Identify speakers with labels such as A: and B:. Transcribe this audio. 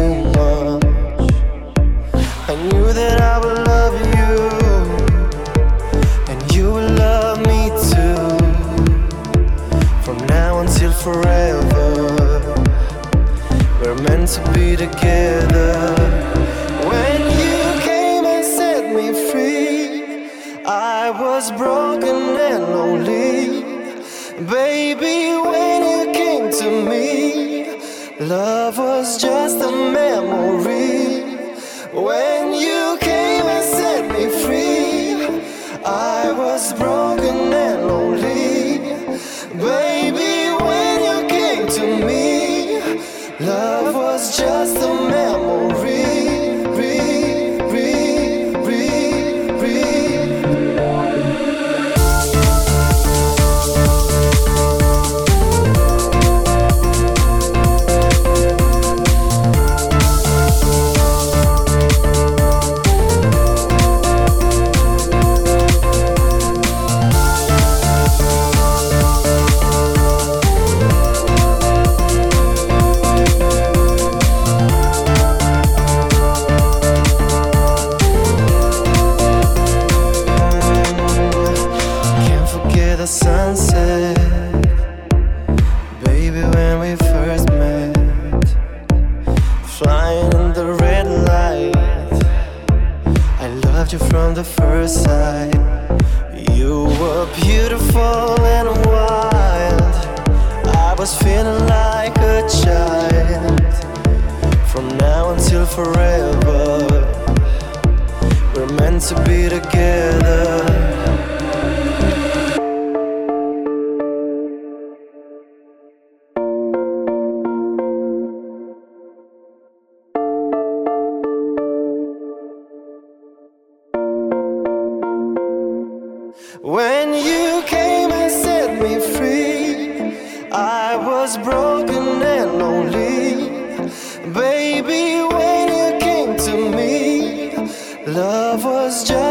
A: too much. I knew that I would love you, and you would love me too. From now until forever, we're meant to be together. When you came and set me free, I was broken and lonely. Baby, when you came to me, love was just a memory. When you came and set me free, I was broken and lonely. Baby, when you came to me, love was just a memory. The sunset, baby, when we first met, flying in the red light. I loved you from the first sight. You were beautiful and wild. I was feeling like a child. From now until forever, we're meant to be together. When you came and set me free, I was broken and lonely. Baby, when you came to me, love was just